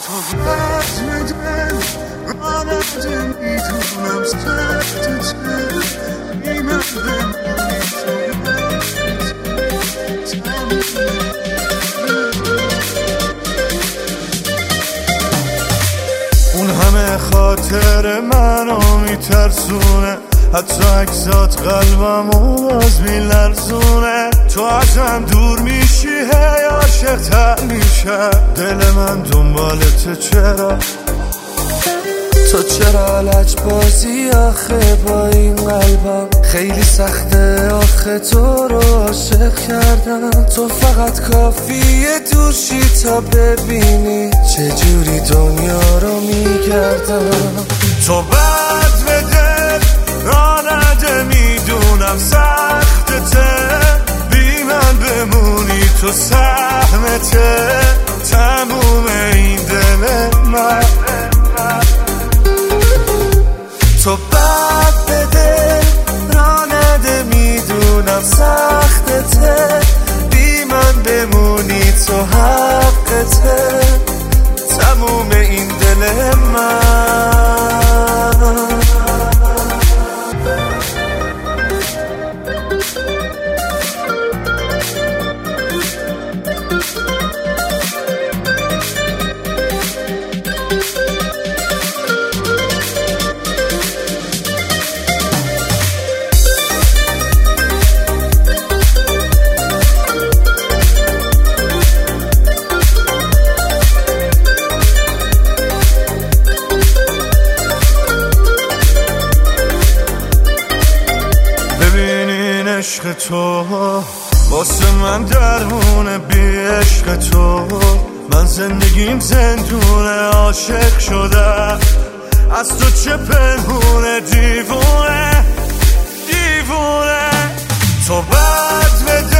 تو بزم دل رانده میدونم سخت چه بیمه اون همه خاطر منو میترسونه، حتی عکسات قلبمو باز میلرزونه. تو ازم دور میشی هی عاشق تر میشه دل من دنبالته. چرا تو چرا لجبازی آخه با این قلبم؟ خیلی سخته آخه تو رو عاشق کردم. تو فقط کافیه دور شی تا ببینی چجوری دنیا رو میگردم. تو بد به دل رانده میدونم سختته، بی من بمونی تو سهمته تموم این دل من. تو بد به دل رانده میدونم سختته، بی من بمونی تو حقته تموم این دل من. عشق تو واسه من درمونه، بی عشق تو من زندگیم زندونه. عاشق شده از تو چه پنهونه، دیوونه دیوونه. تو بد به